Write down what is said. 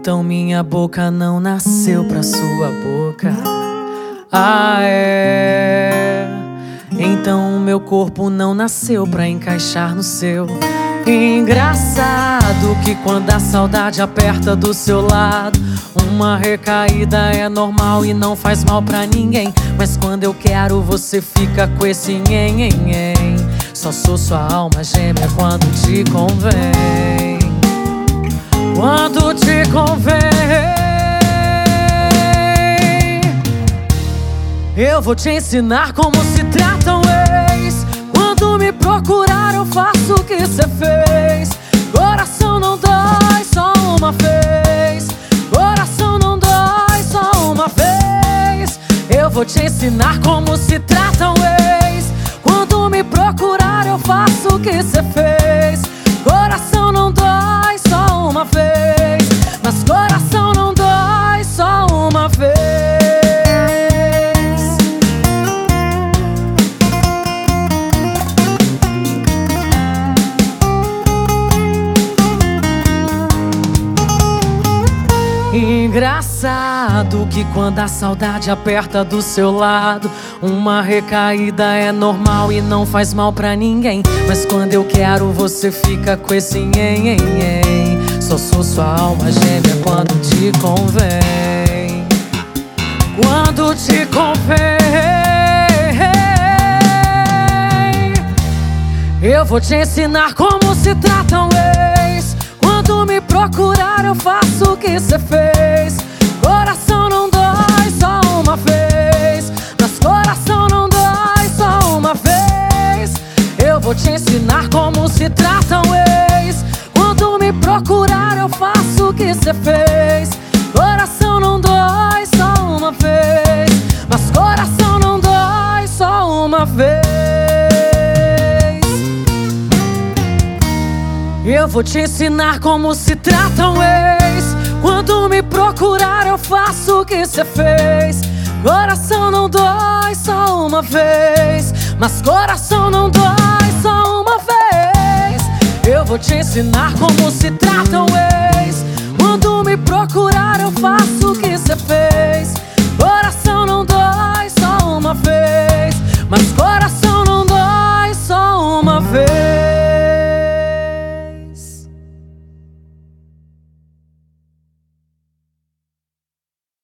Então minha boca não nasceu pra sua boca. Ah, é. Então meu corpo não nasceu pra encaixar no seu. Engraçado que quando a saudade aperta do seu lado, uma recaída é normal e não faz mal pra ninguém. Mas quando eu quero você fica com esse nhen, nhen, nhen. Só sou sua alma gêmea quando te convém. Quando te convém, eu vou te ensinar como se trata um ex. Quando me procurar eu faço o que cê fez. Coração não dói só uma vez. Coração não dói só uma vez. Eu vou te ensinar como se trata um ex. Quando me procurar eu faço o que cê fez. Coração não dói só uma vez. Mas coração não dói só uma vez. Engraçado que quando a saudade aperta do seu lado, uma recaída é normal e não faz mal pra ninguém. Mas quando eu quero você fica com esse nhen, nhen, nhen. Só sou sua alma gêmea quando te convém. Quando te convém, eu vou te ensinar como se trata um ex. Quando me procurar eu faço o que cê fez. Coração não dói só uma vez. Mas coração não dói só uma vez. Eu vou te ensinar como se trata um ex. Quando me procurar eu faço o que cê fez. Coração não dói só uma vez. Mas coração não dói só uma vez. Eu vou te ensinar como se trata um ex. Quando me procurar eu faço o que cê fez. Coração não dói só uma vez. Mas coração não dói só uma vez. Eu vou te ensinar como se trata um ex. Quando me procurar eu faço o que cê fez.